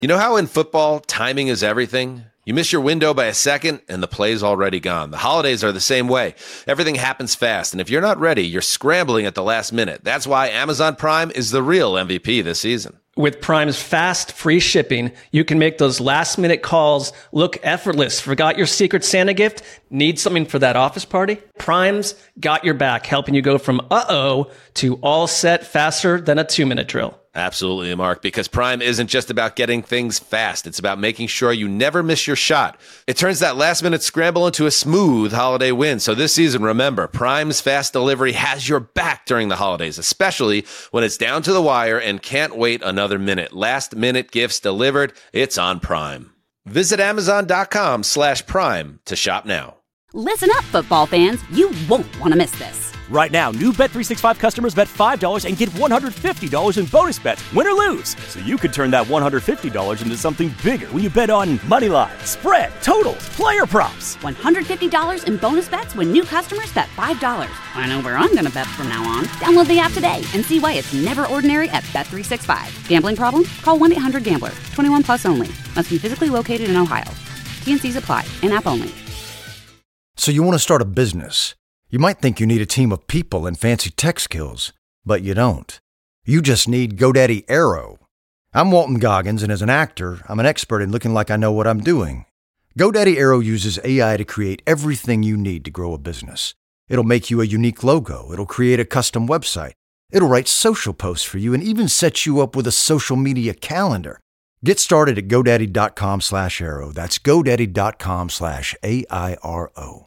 You know how in football, timing is everything? You miss your window by a second, and the play's already gone. The holidays are the same way. Everything happens fast, and if you're not ready, you're scrambling at the last minute. That's why Amazon Prime is the real MVP this season. With Prime's fast, free shipping, you can make those last-minute calls look effortless. Forgot your Secret Santa gift? Need something for that office party? Prime's got your back, helping you go from uh-oh to all set faster than a 2-minute drill. Absolutely, Mark, because Prime isn't just about getting things fast. It's about making sure you never miss your shot. It turns that last-minute scramble into a smooth holiday win. So this season, remember, Prime's fast delivery has your back during the holidays, especially when it's down to the wire and can't wait another minute. Last-minute gifts delivered. It's on Prime. Visit Amazon.com/Prime to shop now. Listen up, football fans. You won't want to miss this. Right now, new Bet365 customers bet $5 and get $150 in bonus bets, win or lose. So you could turn that $150 into something bigger when you bet on moneyline, spread, totals, player props. $150 in bonus bets when new customers bet $5. I know where I'm going to bet from now on. Download the app today and see why it's never ordinary at Bet365. Gambling problem? Call 1-800-GAMBLER. 21 plus only. Must be physically located in Ohio. T&Cs apply. In-app only. So you want to start a business. You might think you need a team of people and fancy tech skills, but you don't. You just need GoDaddy Aero. I'm Walton Goggins, and as an actor, I'm an expert in looking like I know what I'm doing. GoDaddy Aero uses AI to create everything you need to grow a business. It'll make you a unique logo. It'll create a custom website. It'll write social posts for you and even set you up with a social media calendar. Get started at GoDaddy.com/Aero. That's GoDaddy.com/AIRO.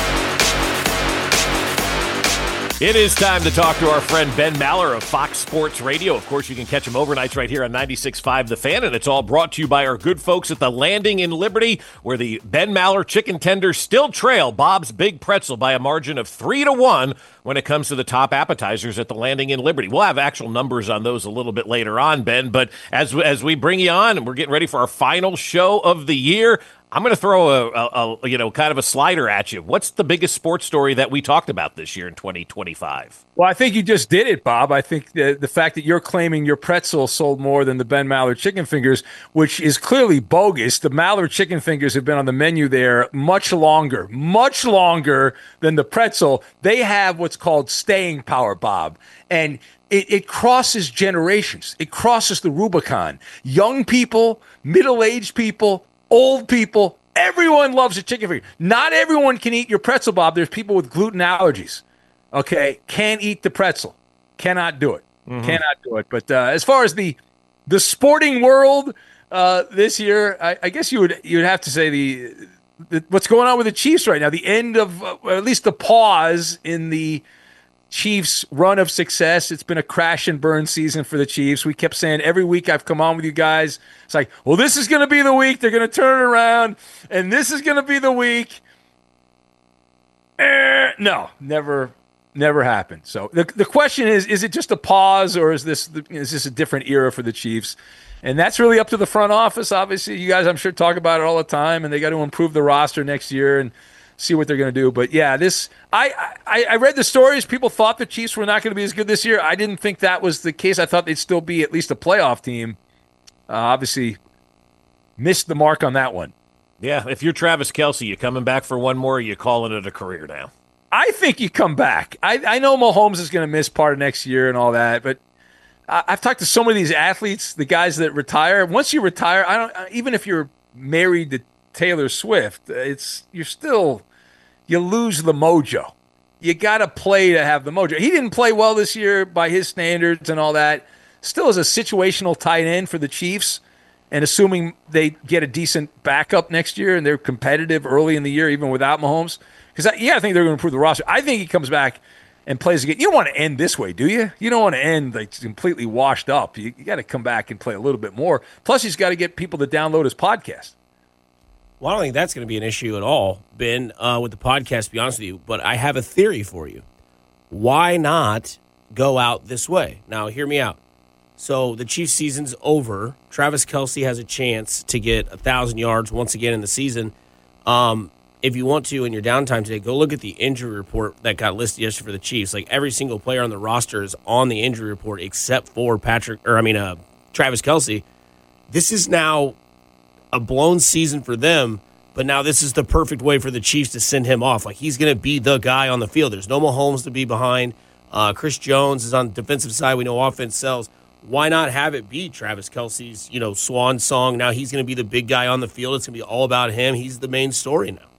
It is time to talk to our friend Ben Maller of Fox Sports Radio. Of course, you can catch him overnights right here on 96.5 The Fan, and it's all brought to you by our good folks at the Landing in Liberty, where the Ben Maller chicken tenders still trail Bob's Big Pretzel by a margin of 3-1 when it comes to the top appetizers at the Landing in Liberty. We'll have actual numbers on those a little bit later on, Ben, but as we bring you on and we're getting ready for our final show of the year, I'm going to throw a kind of a slider at you. What's the biggest sports story that we talked about this year in 2025? Well, I think you just did it, Bob. I think the fact that you're claiming your pretzel sold more than the Ben Maller chicken fingers, which is clearly bogus. The Maller chicken fingers have been on the menu there much longer than the pretzel. They have what's called staying power, Bob. And it crosses generations. It crosses the Rubicon. Young people, middle-aged people, old people, everyone loves a chicken finger. Not everyone can eat your pretzel, Bob. There's people with gluten allergies. Okay, can't eat the pretzel. Cannot do it. Mm-hmm. Cannot do it. But as far as the sporting world this year, I guess you'd have to say the what's going on with the Chiefs right now. The end of, or at least the pause in the Chiefs' run of success. It's been a crash and burn season for the Chiefs. We kept saying every week I've come on with you guys, it's like, well, this is going to be the week they're going to turn it around, and this is going to be the week. No, never happened. So the question is it just a pause, or is this a different era for the Chiefs? And that's really up to the front office. Obviously, you guys, I'm sure, talk about it all the time, and they got to improve the roster next year and see what they're going to do. But yeah, I read the stories. People thought the Chiefs were not going to be as good this year. I didn't think that was the case. I thought they'd still be at least a playoff team. Obviously, missed the mark on that one. Yeah, if you're Travis Kelce, you coming back for one more, or you calling it a career now? I think you come back. I know Mahomes is going to miss part of next year and all that, but I've talked to so many of these athletes, the guys that retire. Once you retire, even if you're married to Taylor Swift, you lose the mojo. You got to play to have the mojo. He didn't play well this year by his standards and all that. Still is a situational tight end for the Chiefs, and assuming they get a decent backup next year and they're competitive early in the year, even without Mahomes. Because, I think they're going to improve the roster. I think he comes back and plays again. You don't want to end this way, do you? You don't want to end like completely washed up. You got to come back and play a little bit more. Plus, he's got to get people to download his podcast. Well, I don't think that's going to be an issue at all, Ben, with the podcast, to be honest with you. But I have a theory for you. Why not go out this way? Now, hear me out. So the Chiefs season's over. Travis Kelce has a chance to get 1,000 yards once again in the season. If you want to, in your downtime today, go look at the injury report that got listed yesterday for the Chiefs. Like, every single player on the roster is on the injury report except for Travis Kelce. this is now a blown season for them, but now this is the perfect way for the Chiefs to send him off. Like, he's going to be the guy on the field. There's no Mahomes to be behind. Chris Jones is on the defensive side. We know offense sells. Why not have it be Travis Kelce's, swan song? Now he's going to be the big guy on the field. It's going to be all about him. He's the main story now.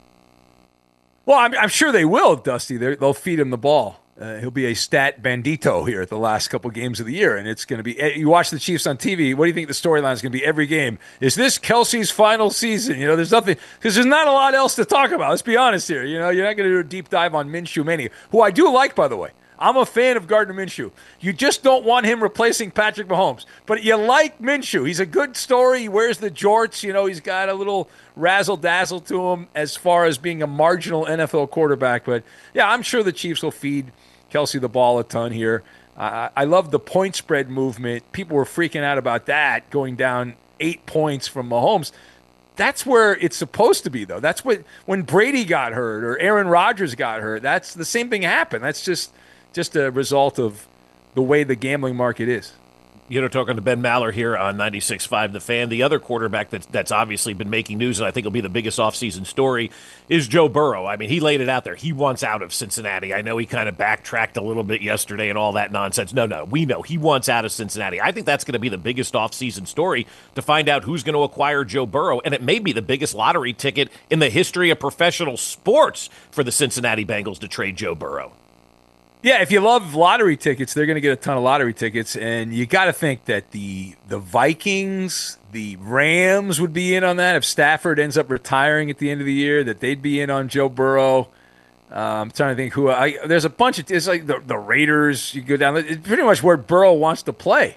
Well, I'm sure they will, Dusty. They'll feed him the ball. He'll be a stat bandito here at the last couple games of the year, and it's going to be. You watch the Chiefs on TV. What do you think the storyline is going to be every game? Is this Kelce's final season? There's nothing because there's not a lot else to talk about. Let's be honest here. You're not going to do a deep dive on Minshew Mania, who I do like, by the way. I'm a fan of Gardner Minshew. You just don't want him replacing Patrick Mahomes. But you like Minshew. He's a good story. He wears the jorts. He's got a little razzle-dazzle to him as far as being a marginal NFL quarterback. But, yeah, I'm sure the Chiefs will feed Kelce the ball a ton here. I love the point spread movement. People were freaking out about that, going down 8 points from Mahomes. That's where it's supposed to be, though. That's when Brady got hurt or Aaron Rodgers got hurt. That's the same thing happened. That's just a result of the way the gambling market is. Talking to Ben Maller here on 96.5 The Fan. The other quarterback that's obviously been making news, and I think will be the biggest offseason story, is Joe Burrow. I mean, he laid it out there. He wants out of Cincinnati. I know he kind of backtracked a little bit yesterday and all that nonsense. No, we know he wants out of Cincinnati. I think that's going to be the biggest offseason story to find out who's going to acquire Joe Burrow, and it may be the biggest lottery ticket in the history of professional sports for the Cincinnati Bengals to trade Joe Burrow. Yeah, if you love lottery tickets, they're going to get a ton of lottery tickets, and you got to think that the Vikings, the Rams would be in on that. If Stafford ends up retiring at the end of the year, that they'd be in on Joe Burrow. I'm trying to think who. There's a bunch of. It's like the Raiders. You go down. It's pretty much where Burrow wants to play.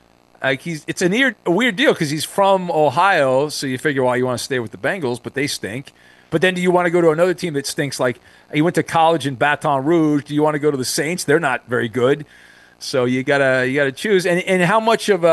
It's a weird deal because he's from Ohio, so you figure, well, you want to stay with the Bengals, but they stink. But then do you want to go to another team that stinks? Like he went to college in Baton Rouge. Do you want to go to the Saints? They're not very good. So you gotta choose. And how much of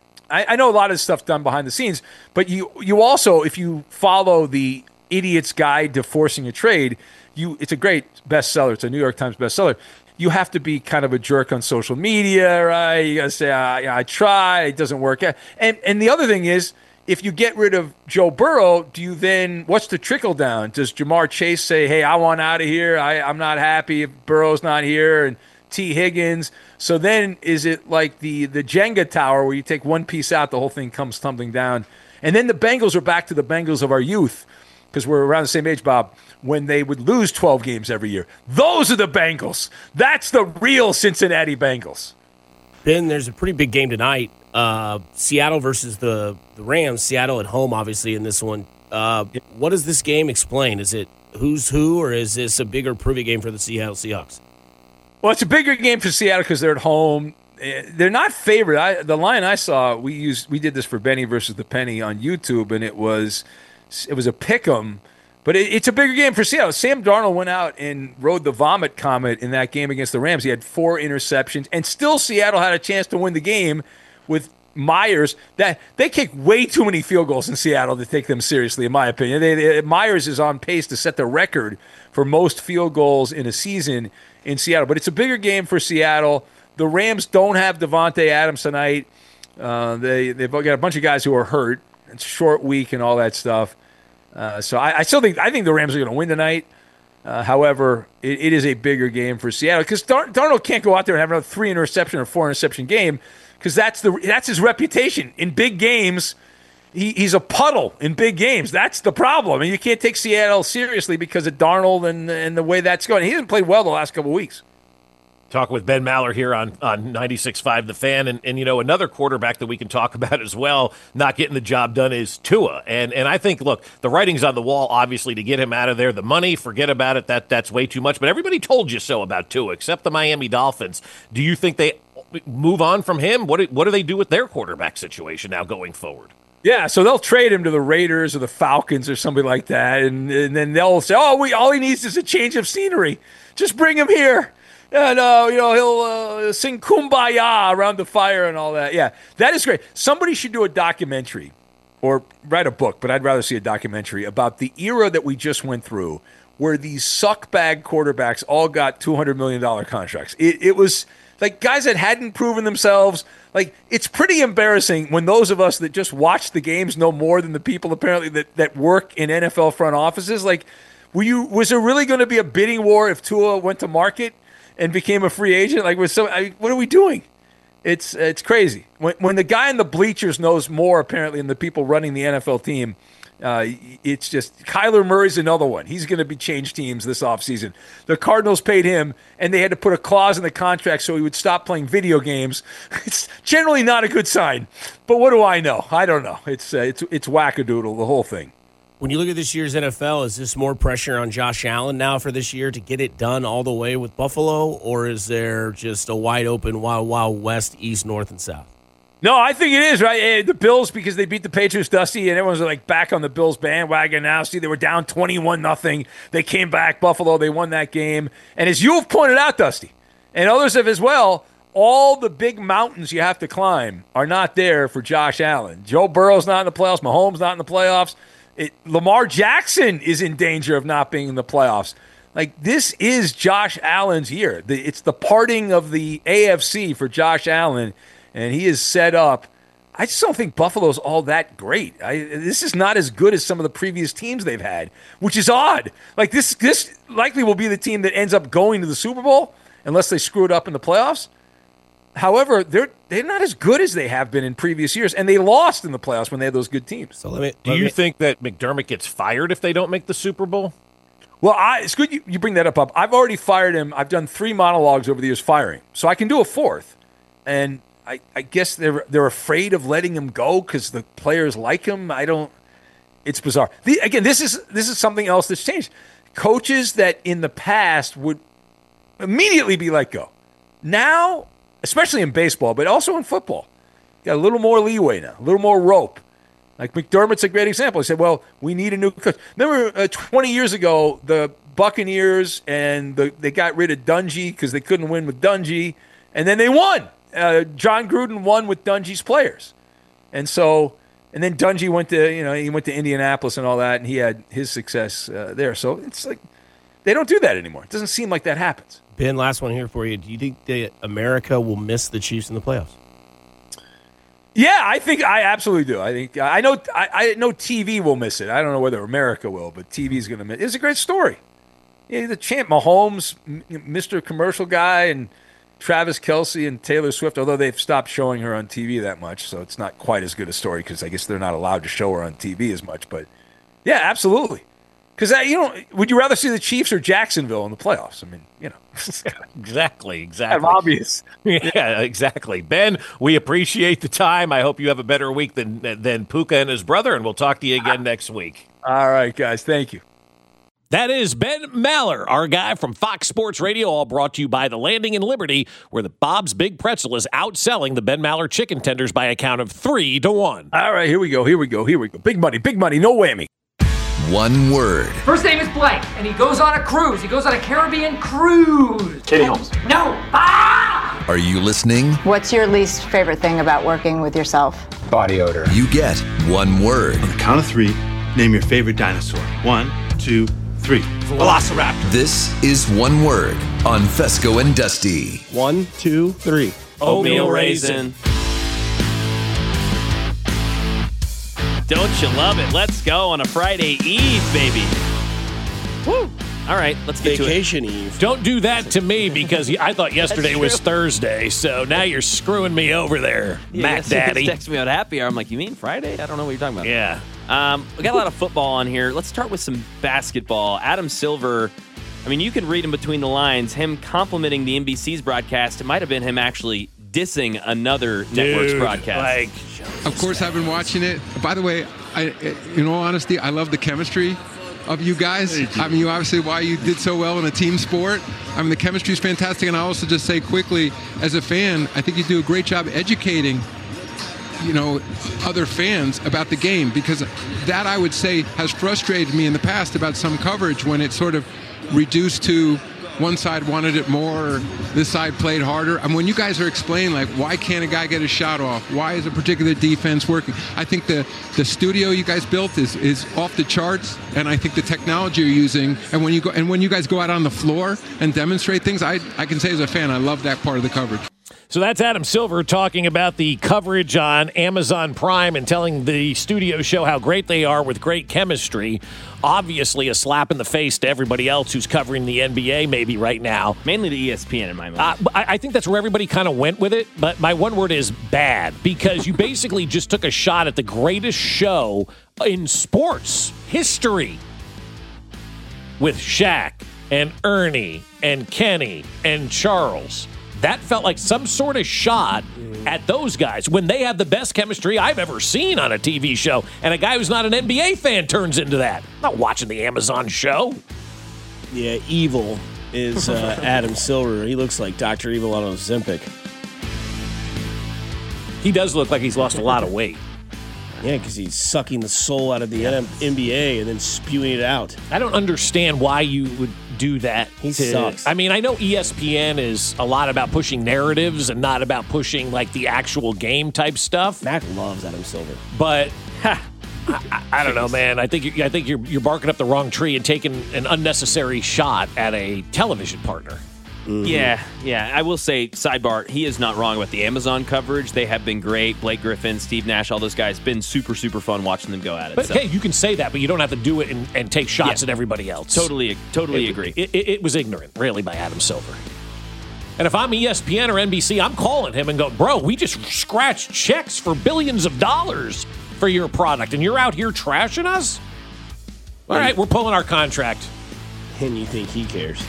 I know a lot of stuff done behind the scenes, but you also, if you follow the Idiot's Guide to Forcing a Trade, it's a great bestseller. It's a New York Times bestseller. You have to be kind of a jerk on social media, right? You gotta say, I tried, it doesn't work out. And the other thing is, if you get rid of Joe Burrow, what's the trickle down? Does Jamar Chase say, hey, I want out of here. I'm not happy if Burrow's not here, and T. Higgins. So then is it like the Jenga tower where you take one piece out, the whole thing comes tumbling down? And then the Bengals are back to the Bengals of our youth, because we're around the same age, Bob, when they would lose 12 games every year. Those are the Bengals. That's the real Cincinnati Bengals. Ben, there's a pretty big game tonight. Seattle versus the Rams. Seattle at home, obviously, in this one. What does this game explain? Is it who's who, or is this a bigger privy game for the Seattle Seahawks? Well, it's a bigger game for Seattle because they're at home. They're not favored. The line I saw, we did this for Benny versus the Penny on YouTube, and it was a pick 'em. But it's a bigger game for Seattle. Sam Darnold went out and rode the vomit comet in that game against the Rams. He had 4 interceptions, and still Seattle had a chance to win the game with Myers. That they kick way too many field goals in Seattle to take them seriously, in my opinion. Myers is on pace to set the record for most field goals in a season in Seattle. But it's a bigger game for Seattle. The Rams don't have Devontae Adams tonight. They've got a bunch of guys who are hurt. It's a short week and all that stuff. So I think the Rams are going to win tonight. However, it is a bigger game for Seattle because Darnold can't go out there and have another 3 interception or 4 interception game because that's his reputation in big games. He's a puddle in big games. That's the problem, and you can't take Seattle seriously because of Darnold and the way that's going. He hasn't played well the last couple of weeks. Talking with Ben Maller here on 96.5 The Fan. And another quarterback that we can talk about as well, not getting the job done, is Tua. And I think, look, the writing's on the wall, obviously, to get him out of there. The money, forget about it. That's way too much. But everybody told you so about Tua, except the Miami Dolphins. Do you think they move on from him? What do they do with their quarterback situation now going forward? Yeah, so they'll trade him to the Raiders or the Falcons or somebody like that. And then they'll say, all he needs is a change of scenery. Just bring him here. And, he'll sing Kumbaya around the fire and all that. Yeah, that is great. Somebody should do a documentary or write a book, but I'd rather see a documentary about the era that we just went through where these suckbag quarterbacks all got $200 million contracts. It was like guys that hadn't proven themselves. Like, it's pretty embarrassing when those of us that just watch the games know more than the people apparently that work in NFL front offices. Like, was there really going to be a bidding war if Tua went to market and became a free agent? Like, what are we doing? It's crazy. When the guy in the bleachers knows more apparently than the people running the NFL team, it's just Kyler Murray's another one. He's going to be changed teams this offseason. The Cardinals paid him, and they had to put a clause in the contract so he would stop playing video games. It's generally not a good sign. But what do I know? I don't know. It's wackadoodle, the whole thing. When you look at this year's NFL, is this more pressure on Josh Allen now for this year to get it done all the way with Buffalo, or is there just a wide open wild west, east, north, and south? No, I think it is, right? The Bills, because they beat the Patriots, Dusty, and everyone's like back on the Bills bandwagon now. See, they were down 21-0. They came back, Buffalo, they won that game. And as you have pointed out, Dusty, and others have as well, all the big mountains you have to climb are not there for Josh Allen. Joe Burrow's not in the playoffs. Mahomes not in the playoffs. Lamar Jackson is in danger of not being in the playoffs. Like, this is Josh Allen's year. It's the parting of the AFC for Josh Allen, and he is set up. I just don't think Buffalo's all that great. This is not as good as some of the previous teams they've had, which is odd. Like, this likely will be the team that ends up going to the Super Bowl unless they screw it up in the playoffs. However, they're not as good as they have been in previous years, and they lost in the playoffs when they had those good teams. So do you think that McDermott gets fired if they don't make the Super Bowl? Well, it's good you bring that up. I've already fired him. I've done 3 monologues over the years firing, so I can do a 4th. And I guess they're afraid of letting him go because the players like him. It's bizarre. Again, this is something else that's changed. Coaches that in the past would immediately be let go. Now, especially in baseball, but also in football, got a little more leeway now, a little more rope. Like McDermott's a great example. He said, well, we need a new coach. Remember 20 years ago, the Buccaneers and they got rid of Dungy because they couldn't win with Dungy, and then they won. John Gruden won with Dungy's players. And then Dungy went to Indianapolis and all that, and he had his success there. So it's like they don't do that anymore. It doesn't seem like that happens. Ben, last one here for you. Do you think that America will miss the Chiefs in the playoffs? Yeah, I absolutely do. I know TV will miss it. I don't know whether America will, but TV's going to miss it. It's a great story. Yeah, the champ, Mahomes, Mr. Commercial Guy, and Travis Kelce and Taylor Swift, although they've stopped showing her on TV that much, so it's not quite as good a story because I guess they're not allowed to show her on TV as much. But, yeah, absolutely. Because, would you rather see the Chiefs or Jacksonville in the playoffs? I mean, Exactly. Kind of obvious. Yeah, exactly. Ben, we appreciate the time. I hope you have a better week than Puka and his brother, and we'll talk to you again next week. All right, guys. Thank you. That is Ben Maller, our guy from Fox Sports Radio, all brought to you by The Landing in Liberty, where the Bob's Big Pretzel is outselling the Ben Maller chicken tenders by a count of 3-1. All right, here we go. Big money, no whammy. One word. First name is Blake, and he goes on a cruise. He goes on a Caribbean cruise. Katie Holmes. No. Ah! Are you listening? What's your least favorite thing about working with yourself? Body odor. You get one word. On the count of 3, name your favorite dinosaur. 1, 2, 3. Velociraptor. This is One Word on Fesco and Dusty. 1, 2, 3. Oatmeal raisin. Don't you love it? Let's go on a Friday Eve, baby. Woo! All right, let's get Vacation to it. Eve. Don't do that to me because I thought yesterday was Thursday, so now you're screwing me over there, Matt Daddy. Text me out happy hour. I'm like, you mean Friday? I don't know what you're talking about. Yeah. We got a lot of football on here. Let's start with some basketball. Adam Silver, I mean, you can read in between the lines, him complimenting the NBC's broadcast. It might have been him actually dissing another network's broadcast. Of course, I've been watching it. By the way, in all honesty, I love the chemistry of you guys. I mean, obviously why you did so well in a team sport. I mean, the chemistry is fantastic. And I also just say quickly, as a fan, I think you do a great job educating, other fans about the game, because that, I would say, has frustrated me in the past about some coverage when it's sort of reduced to one side wanted it more, or this side played harder. I mean, when you guys are explaining, like, why can't a guy get a shot off? Why is a particular defense working? I think the studio you guys built is off the charts, and I think the technology you're using, and when you guys go out on the floor and demonstrate things, I can say as a fan, I love that part of the coverage. So that's Adam Silver talking about the coverage on Amazon Prime and telling the studio show how great they are with great chemistry. Obviously a slap in the face to everybody else who's covering the NBA maybe right now. Mainly to ESPN in my mind. I think that's where everybody kind of went with it, but my one word is bad, because you basically just took a shot at the greatest show in sports history with Shaq and Ernie and Kenny and Charles. That felt like some sort of shot at those guys when they have the best chemistry I've ever seen on a TV show. And a guy who's not an NBA fan turns into that. I'm not watching the Amazon show. Yeah, Evil is Adam Silver. He looks like Dr. Evil on Ozempic. He does look like he's lost a lot of weight. Yeah, because he's sucking the soul out of the NBA and then spewing it out. I don't understand why you would do that. He sucks. I mean, I know ESPN is a lot about pushing narratives and not about pushing like the actual game type stuff. Mac loves Adam Silver, but I don't know, man. I think you're barking up the wrong tree and taking an unnecessary shot at a television partner. Mm-hmm. Yeah. I will say, sidebar, he is not wrong about the Amazon coverage. They have been great. Blake Griffin, Steve Nash, all those guys, been super, super fun watching them go at it. But hey, you can say that, but you don't have to do it and take shots at everybody else. Totally agree. It was ignorant, really, by Adam Silver. And if I'm ESPN or NBC, I'm calling him and go, bro, we just scratched checks for billions of dollars for your product, and you're out here trashing us? All right, we're pulling our contract. And you think he cares?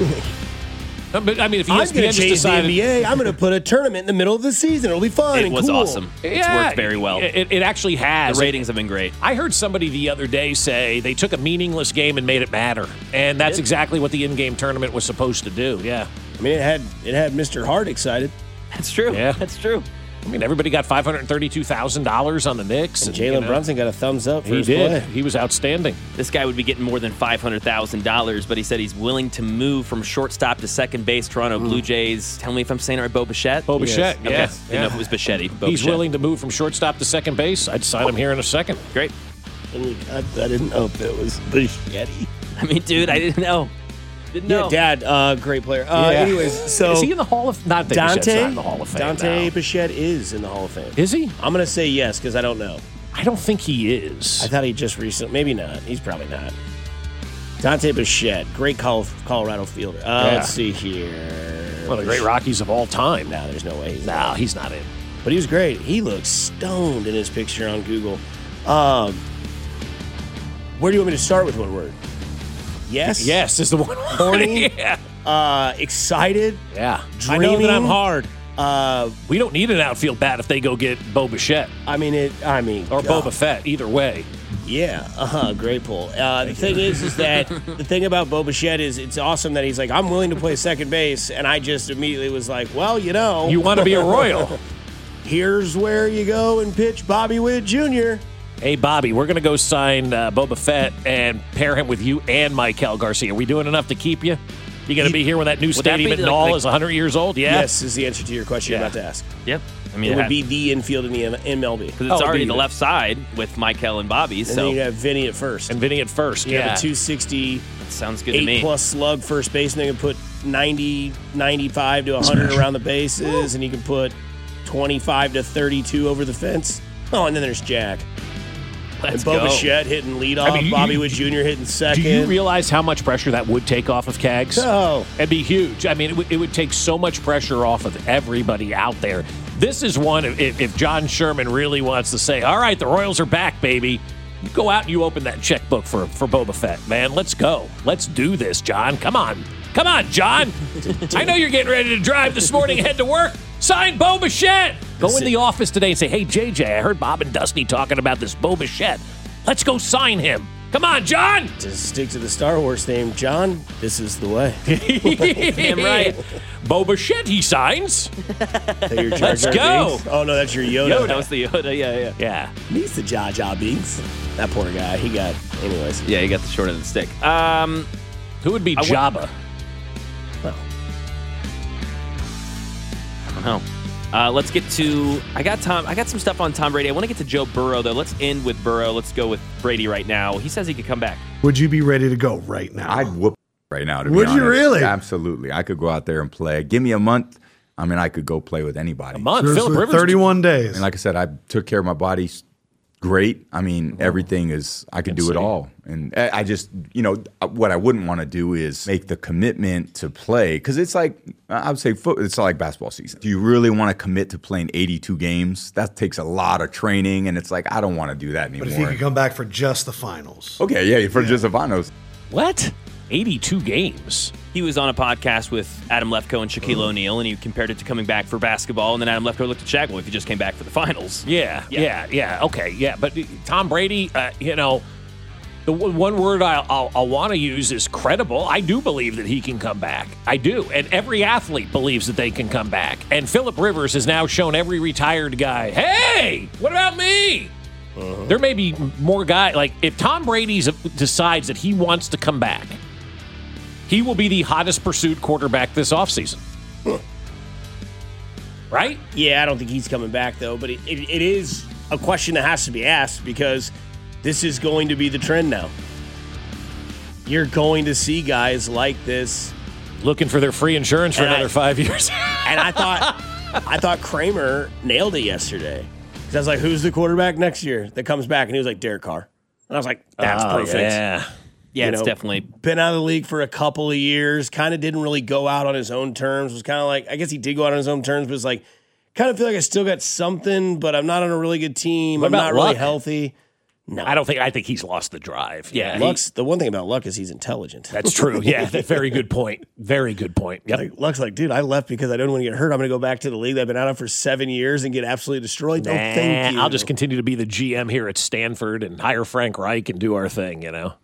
But, I mean, if ESPN I'm going to change decided, the NBA, I'm going to put a tournament in the middle of the season. It'll be fun and cool. It was awesome. It's worked very well. It actually has. The ratings have been great. I heard somebody the other day say they took a meaningless game and made it matter. And that's exactly what the in-game tournament was supposed to do, yeah. I mean, it had Mr. Hart excited. That's true. Yeah. That's true. I mean, everybody got $532,000 on the Knicks. And Jalen Brunson got a thumbs up for his play. He was outstanding. This guy would be getting more than $500,000, but he said he's willing to move from shortstop to second base. Toronto Blue Jays. Tell me if I'm saying it right. Bo Bichette? Bo Bichette, Okay. yeah. Didn't know if it was Bichetti. He's willing to move from shortstop to second base. I'd sign him here in a second. Great. I didn't know if it was Bichetti. I mean, dude, I didn't know. Yeah, Dad, great player. Anyways, so is he in the Hall of? Not Bichette's not in the Hall of Fame. Dante no. Bichette is in the Hall of Fame. Is he? I'm gonna say yes because I don't know. I don't think he is. I thought he just recently. Maybe not. He's probably not. Dante Bichette, great Colorado fielder. Let's see here. One of the great Rockies of all time. No, there's no way. He's not in. But he was great. He looks stoned in his picture on Google. Where do you want me to start with one word? Yes? Yes is the one. Horny? Yeah. Excited? Yeah. Dreaming? I know that I'm hard. Uh, we don't need an outfield bat if they go get Bo Bichette. Or Boba Fett, either way. Yeah, great pull. The thing is that the thing about Bo Bichette is it's awesome that he's like, I'm willing to play second base, and I just immediately was like, well, you know. You want to be a Royal. Here's where you go and pitch Bobby Witt Jr. Hey, Bobby, we're going to go sign Boba Fett and pair him with you and Maikel Garcia. Are we doing enough to keep you? You going to be here when that new stadium at Knoll is 100 years old? Yeah. Yes, is the answer to your question you're about to ask. Yep. I mean, it would be the infield in the MLB. Because it's already the left side with Maikel and Bobby. And then you have Vinny at first. And Vinny at first, You have a 260. That sounds good to me. 8+ slug first base, and they can put 90, 95 to 100 around the bases, and you can put 25 to 32 over the fence. Oh, and then there's Jack. Let's and Bo Bichette hitting leadoff, Bobby Witt Jr. hitting second. Do you realize how much pressure that would take off of Cags? No. It'd be huge. I mean, it would take so much pressure off of everybody out there. This is one, if John Sherman really wants to say, all right, the Royals are back, baby, you go out and you open that checkbook for Boba Fett, man. Let's go. Let's do this, John. Come on. Come on, John. I know you're getting ready to drive this morning and head to work. Sign Bo Bichette. Go in the office today and say, hey, JJ, I heard Bob and Dusty talking about this Bo Bichette. Let's go sign him. Come on, John. Just stick to the Star Wars theme. John, this is the way. Damn right. Bo Bichette, he signs. Your Jar Let's Jar go. Binks? Oh, no, that's your Yoda. That was the Yoda, Yeah. He's the Jar Jar Binks. That poor guy. He got, anyways. Yeah, he got the short end of the stick. Who would be Jabba? Well, I don't know. Let's get to. I got some stuff on Tom Brady. I want to get to Joe Burrow though. Let's end with Burrow. Let's go with Brady right now. He says he could come back. Would you be ready to go right now? I'd whoop right now. To be Would you honest. really? Absolutely. I could go out there and play. Give me a month. I mean, I could go play with anybody. A month. Philip Rivers. 31 days. And like I said, I took care of my body great. I mean, everything is, I could do it all. And I just, what I wouldn't want to do is make the commitment to play. Because it's like, I would say it's like basketball season. Do you really want to commit to playing 82 games? That takes a lot of training. And it's like, I don't want to do that anymore. But if you could come back for just the finals. Okay, yeah, for just the finals. What? 82 games? He was on a podcast with Adam Lefkoe and Shaquille O'Neal, and he compared it to coming back for basketball. And then Adam Lefkoe looked at Shaq, well, if he just came back for the finals. Yeah. Okay, yeah. But Tom Brady, the one word I'll want to use is credible. I do believe that he can come back. I do. And every athlete believes that they can come back. And Philip Rivers has now shown every retired guy, hey, what about me? There may be more guys. Like, if Tom Brady decides that he wants to come back, he will be the hottest pursued quarterback this offseason. Right? Yeah, I don't think he's coming back, though. But it is a question that has to be asked because this is going to be the trend now. You're going to see guys like this looking for their free insurance for another 5 years. And I thought Kramer nailed it yesterday. Because I was like, who's the quarterback next year that comes back? And he was like, Derek Carr. And I was like, that's perfect. Yeah, it's definitely been out of the league for a couple of years. Kind of didn't really go out on his own terms. Was kind of like, I guess he did go out on his own terms, but it's like, kind of feel like I still got something, but I'm not on a really good team. What I'm not Luck? really healthy. No, I think he's lost the drive. Yeah, the one thing about Luck is he's intelligent. That's true. Yeah, very good point. Very good point. Yep. Like, Luck's like, dude, I left because I don't want to get hurt. I'm going to go back to the league that I've been out of for 7 years and get absolutely destroyed. No, thank you. I'll just continue to be the GM here at Stanford and hire Frank Reich and do our thing,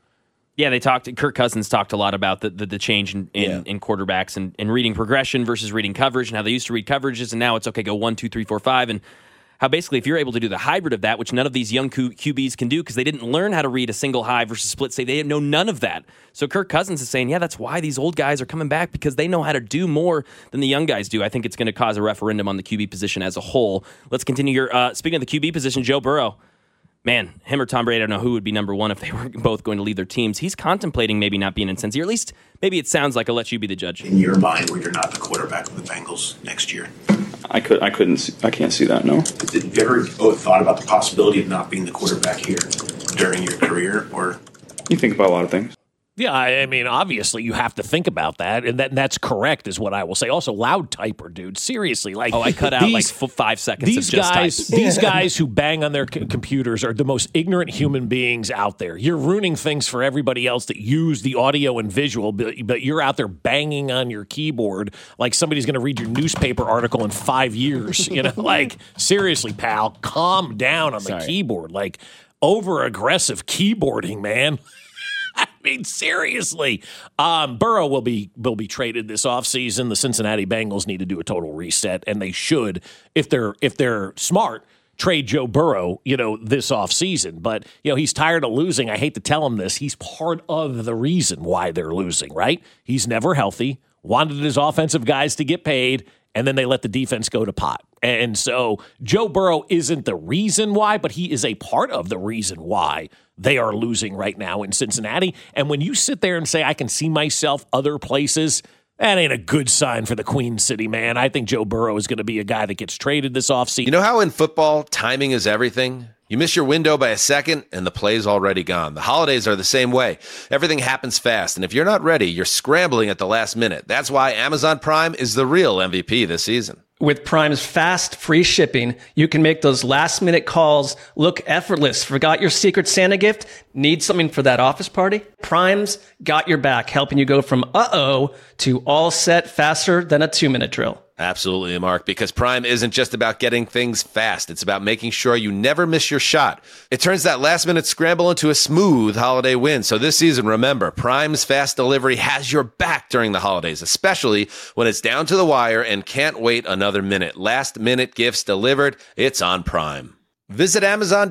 Yeah, Kirk Cousins talked a lot about the change in quarterbacks and reading progression versus reading coverage and how they used to read coverages and now it's okay, go 1, 2, 3, 4, 5 and how basically if you're able to do the hybrid of that, which none of these young QBs can do because they didn't learn how to read a single high versus split save, they didn't know none of that. So Kirk Cousins is saying, yeah, that's why these old guys are coming back because they know how to do more than the young guys do. I think it's going to cause a referendum on the QB position as a whole. Let's continue here. Speaking of the QB position, Joe Burrow. Man, him or Tom Brady, I don't know who would be number one if they were both going to leave their teams. He's contemplating maybe not being in Cincy, or at least maybe it sounds like I'll let you be the judge. In your mind, where you're not the quarterback of the Bengals next year? I can't see that, no. Did you ever thought about the possibility of not being the quarterback here during your career? Or you think about a lot of things. Yeah, I mean, obviously you have to think about that, and that's correct is what I will say. Also, loud typer, dude. Seriously, like I cut out 5 seconds of just type. These guys who bang on their computers are the most ignorant human beings out there. You're ruining things for everybody else that use the audio and visual, but you're out there banging on your keyboard like somebody's going to read your newspaper article in 5 years. Like, seriously, pal, calm down on the keyboard. Like, over-aggressive keyboarding, man. I mean, seriously. Burrow will be traded this offseason. The Cincinnati Bengals need to do a total reset, and they should, if they're smart, trade Joe Burrow, this offseason. But, he's tired of losing. I hate to tell him this. He's part of the reason why they're losing, right? He's never healthy, wanted his offensive guys to get paid, and then they let the defense go to pot. And so Joe Burrow isn't the reason why, but he is a part of the reason why they are losing right now in Cincinnati. And when you sit there and say, I can see myself other places, that ain't a good sign for the Queen City, man. I think Joe Burrow is going to be a guy that gets traded this offseason. You know how in football, timing is everything? You miss your window by a second, and the play's already gone. The holidays are the same way. Everything happens fast, and if you're not ready, you're scrambling at the last minute. That's why Amazon Prime is the real MVP this season. With Prime's fast, free shipping, you can make those last-minute calls look effortless. Forgot your Secret Santa gift? Need something for that office party? Prime's got your back, helping you go from uh-oh to all set faster than a 2-minute drill. Absolutely, Mark, because Prime isn't just about getting things fast. It's about making sure you never miss your shot. It turns that last-minute scramble into a smooth holiday win. So this season, remember, Prime's fast delivery has your back during the holidays, especially when it's down to the wire and can't wait another minute. Last-minute gifts delivered, it's on Prime. Visit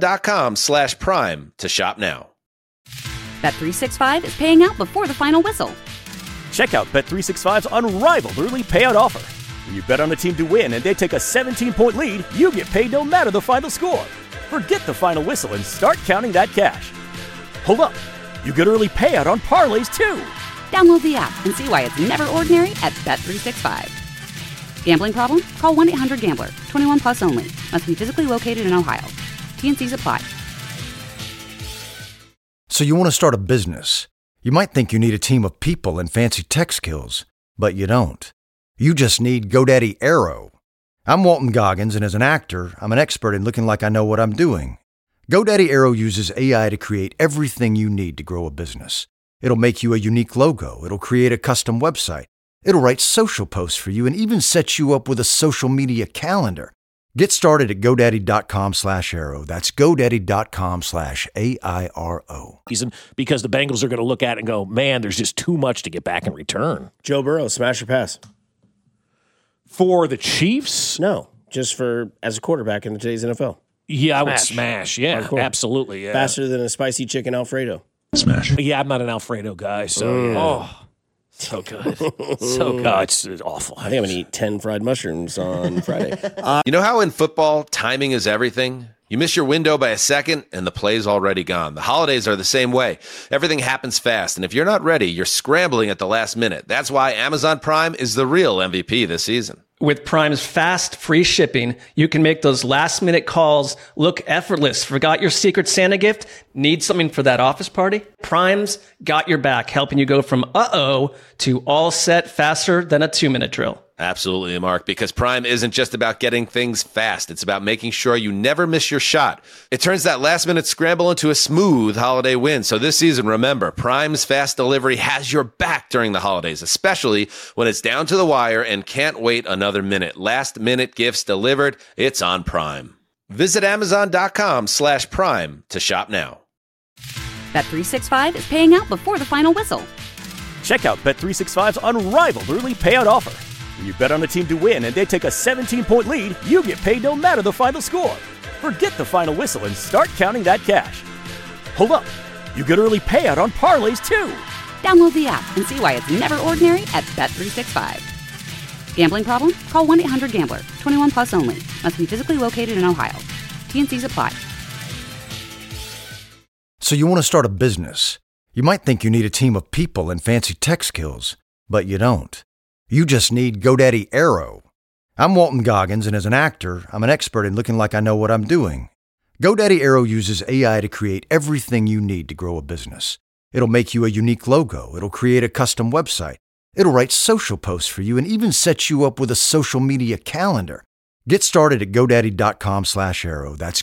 Amazon.com/Prime to shop now. Bet365 is paying out before the final whistle. Check out Bet365's unrivaled early payout offer. When you bet on a team to win and they take a 17-point lead, you get paid no matter the final score. Forget the final whistle and start counting that cash. Hold up. You get early payout on parlays, too. Download the app and see why it's never ordinary at Bet365. Gambling problem? Call 1-800-GAMBLER. 21 plus only. Must be physically located in Ohio. T&Cs apply. So you want to start a business. You might think you need a team of people and fancy tech skills, but you don't. You just need GoDaddy Aero. I'm Walton Goggins, and as an actor, I'm an expert in looking like I know what I'm doing. GoDaddy Aero uses AI to create everything you need to grow a business. It'll make you a unique logo. It'll create a custom website. It'll write social posts for you and even set you up with a social media calendar. Get started at GoDaddy.com/Aero. That's GoDaddy.com/AIRO. Because the Bengals are going to look at it and go, man, there's just too much to get back in return. Joe Burrow, smash or pass? For the Chiefs? No, just for as a quarterback in today's NFL. Yeah, I would smash. Yeah, Hardcore. absolutely. Yeah. Faster than a spicy chicken Alfredo. Smash. Yeah, I'm not an Alfredo guy, so yeah. Oh, so good. So good. Oh, it's awful. I think I'm going to eat 10 fried mushrooms on Friday. You know how in football, timing is everything? You miss your window by a second, and the play's already gone. The holidays are the same way. Everything happens fast, and if you're not ready, you're scrambling at the last minute. That's why Amazon Prime is the real MVP this season. With Prime's fast, free shipping, you can make those last-minute calls look effortless. Forgot your Secret Santa gift? Need something for that office party? Prime's got your back, helping you go from uh-oh to all set faster than a 2-minute drill. Absolutely, Mark, because Prime isn't just about getting things fast. It's about making sure you never miss your shot. It turns that last-minute scramble into a smooth holiday win. So this season, remember, Prime's fast delivery has your back during the holidays, especially when it's down to the wire and can't wait another minute. Last-minute gifts delivered. It's on Prime. Visit Amazon.com/Prime to shop now. Bet365 is paying out before the final whistle. Check out Bet365's unrivaled early payout offer. When you bet on a team to win and they take a 17-point lead, you get paid no matter the final score. Forget the final whistle and start counting that cash. Hold up. You get early payout on parlays, too. Download the app and see why it's never ordinary at Bet365. Gambling problem? Call 1-800-GAMBLER. 21 plus only. Must be physically located in Ohio. T&Cs apply. So you want to start a business. You might think you need a team of people and fancy tech skills, but you don't. You just need GoDaddy Aero. I'm Walton Goggins, and as an actor, I'm an expert in looking like I know what I'm doing. GoDaddy Aero uses AI to create everything you need to grow a business. It'll make you a unique logo. It'll create a custom website. It'll write social posts for you and even set you up with a social media calendar. Get started at GoDaddy.com/Aero. That's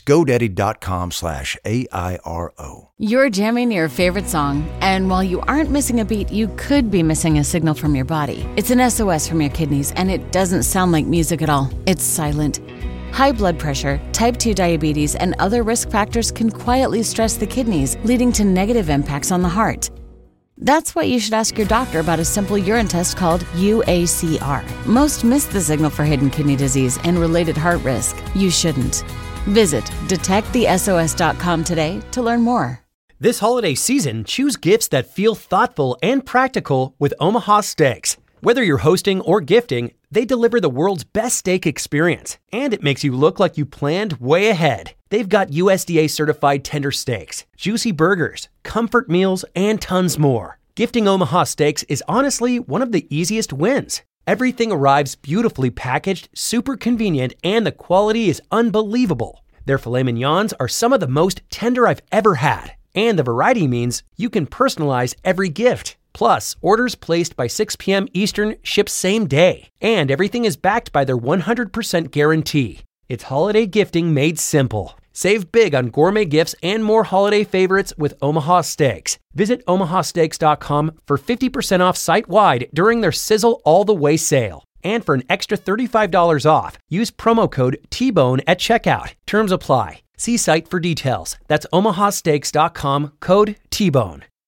GoDaddy.com/AIRO. You're jamming your favorite song, and while you aren't missing a beat, you could be missing a signal from your body. It's an SOS from your kidneys, and it doesn't sound like music at all. It's silent. High blood pressure, type 2 diabetes, and other risk factors can quietly stress the kidneys, leading to negative impacts on the heart. That's why you should ask your doctor about a simple urine test called UACR. Most miss the signal for hidden kidney disease and related heart risk. You shouldn't. Visit detectthesos.com today to learn more. This holiday season, choose gifts that feel thoughtful and practical with Omaha Steaks. Whether you're hosting or gifting, they deliver the world's best steak experience, and it makes you look like you planned way ahead. They've got USDA certified tender steaks, juicy burgers, comfort meals, and tons more. Gifting Omaha Steaks is honestly one of the easiest wins. Everything arrives beautifully packaged, super convenient, and the quality is unbelievable. Their filet mignons are some of the most tender I've ever had, and the variety means you can personalize every gift. Plus, orders placed by 6 p.m. Eastern ship same day, and everything is backed by their 100% guarantee. It's holiday gifting made simple. Save big on gourmet gifts and more holiday favorites with Omaha Steaks. Visit omahasteaks.com for 50% off site-wide during their Sizzle All the Way sale. And for an extra $35 off, use promo code TBONE at checkout. Terms apply. See site for details. That's omahasteaks.com, code TBONE.